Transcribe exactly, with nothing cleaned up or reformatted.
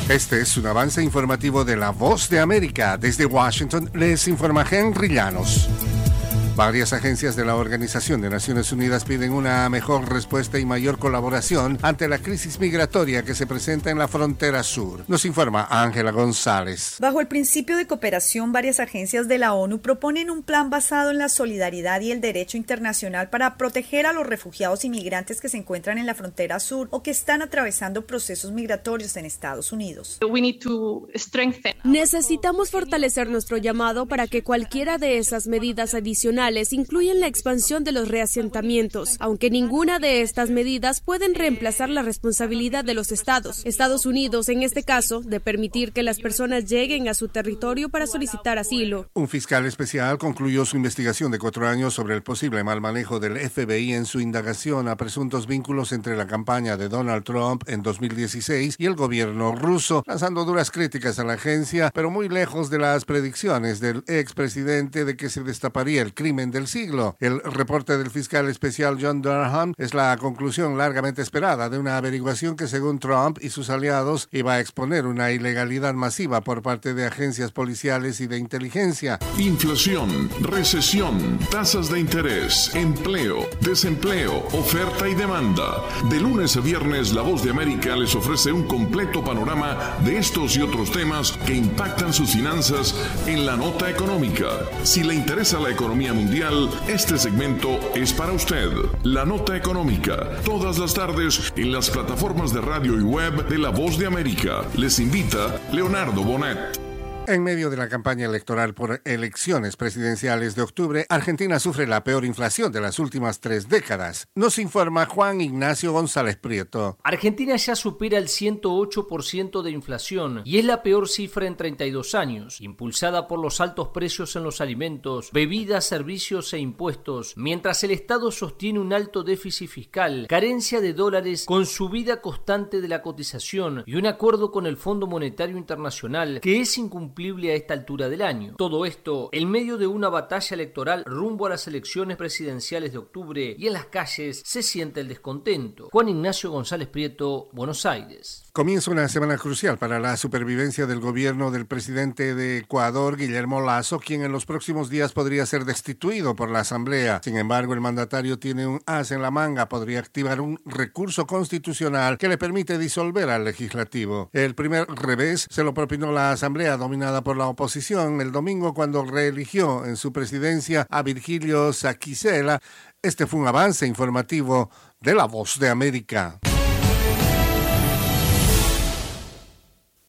Este es un avance informativo de La Voz de América. Desde Washington les informa Henry Llanos. Varias agencias de la Organización de Naciones Unidas piden una mejor respuesta y mayor colaboración ante la crisis migratoria que se presenta en la frontera sur. Nos informa Ángela González. Bajo el principio de cooperación, varias agencias de la ONU proponen un plan basado en la solidaridad y el derecho internacional para proteger a los refugiados y migrantes que se encuentran en la frontera sur o que están atravesando procesos migratorios en Estados Unidos. Necesitamos fortalecer nuestro llamado para que cualquiera de esas medidas adicionales incluyen la expansión de los reasentamientos, aunque ninguna de estas medidas pueden reemplazar la responsabilidad de los estados, Estados Unidos en este caso, de permitir que las personas lleguen a su territorio para solicitar asilo. Un fiscal especial concluyó su investigación de cuatro años sobre el posible mal manejo del F B I en su indagación a presuntos vínculos entre la campaña de Donald Trump en dos mil dieciséis y el gobierno ruso, lanzando duras críticas a la agencia, pero muy lejos de las predicciones del expresidente de que se destaparía el crimen del siglo. El reporte del fiscal especial John Durham es la conclusión largamente esperada de una averiguación que, según Trump y sus aliados, iba a exponer una ilegalidad masiva por parte de agencias policiales y de inteligencia. Inflación, recesión, tasas de interés, empleo, desempleo, oferta y demanda. De lunes a viernes, La Voz de América les ofrece un completo panorama de estos y otros temas que impactan sus finanzas en la nota económica. Si le interesa la economía mundial, este segmento es para usted. La Nota Económica, todas las tardes en las plataformas de radio y web de La Voz de América. Les invita Leonardo Bonet. En medio de la campaña electoral por elecciones presidenciales de octubre, Argentina sufre la peor inflación de las últimas tres décadas. Nos informa Juan Ignacio González Prieto. Argentina ya supera el ciento ocho por ciento de inflación y es la peor cifra en treinta y dos años, impulsada por los altos precios en los alimentos, bebidas, servicios e impuestos, mientras el Estado sostiene un alto déficit fiscal, carencia de dólares con subida constante de la cotización y un acuerdo con el Fondo Monetario Internacional que es incumplible a esta altura del año. Todo esto en medio de una batalla electoral rumbo a las elecciones presidenciales de octubre y en las calles se siente el descontento. Juan Ignacio González Prieto, Buenos Aires. Comienza una semana crucial para la supervivencia del gobierno del presidente de Ecuador, Guillermo Lasso, quien en los próximos días podría ser destituido por la Asamblea. Sin embargo, el mandatario tiene un as en la manga, podría activar un recurso constitucional que le permite disolver al legislativo. El primer revés se lo propinó la Asamblea, dominada por la oposición, el domingo cuando reeligió en su presidencia a Virgilio Saquicela. Este fue un avance informativo de La Voz de América.